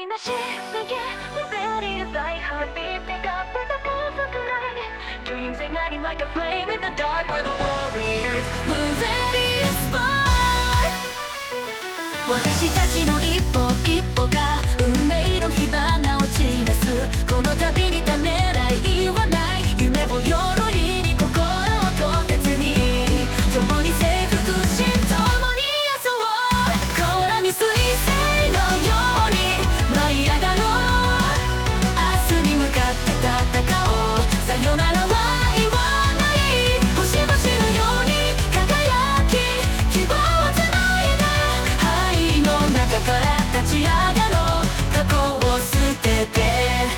いなし Begin with very light heartbeat Pick up with the pulse of the night Dreams igniting like a flame in the dark We're the warriors Moving inspired 私たちの一歩一歩が運命の火花を散らすこの旅にためらいはない夢を鎧に心をと鉄に共に征服し共に遊ぼうコーラに彗星のように舞い上がろう明日に向かって戦おうさよならは言わない星々のように輝き希望をつないだ灰の中から立ち上がろう過去を捨てて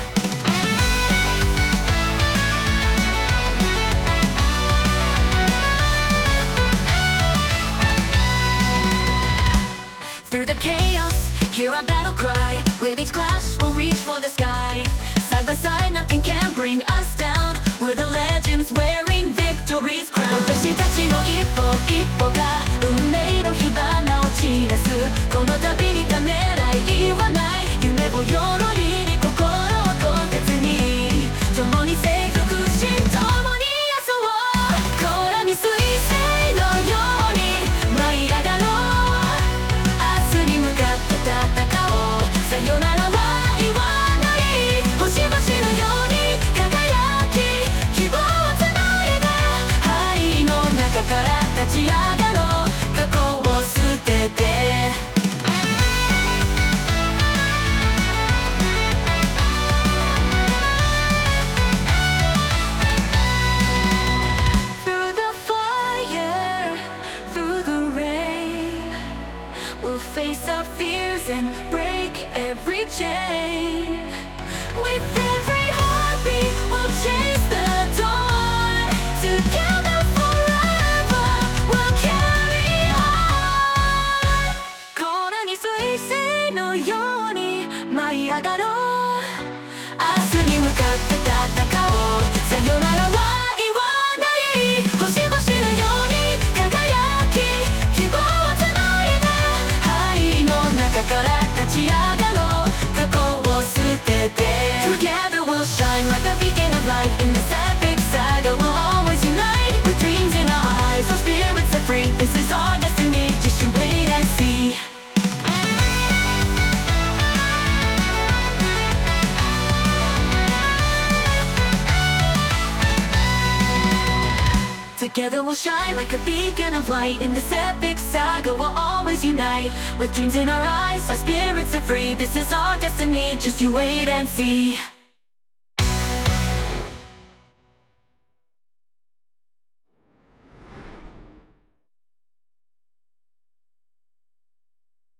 Through the chaos, hear our battle cry With each clash, we'll reach for the sky Side by side, nothing can bring us down We're the legends wearing victory's crown 私たちの一歩一歩が運命の火花を散らすこの旅にためらいはない夢を鎧に心をと鉄に共に征服し共に遊ぼうコーラに彗星のように舞い上がろう戦おうさよならは言わない星々のように輝き希望をつないだ灰の中から立ち上がろう過去を捨ててThrough the fire, through the rain We'll face our fears and break every chain With every heartbeat we'll chase the dawn Together forever we'll carry on コーラに彗星のように舞い上がろう明日に向かって戦おうさよならは言わない星々のように輝き希望をつないだ灰の中から立ち上がろう過去を捨てて Together we'll shine like a beacon of light In this epic saga we'll always unite With dreams in our eyes, our spirits are free This is our destiny, just you wait and see Together we'll shine like a beacon of light In this epic saga we'll always unite With dreams in our eyes, our spirits are free This is our destiny, just you wait and see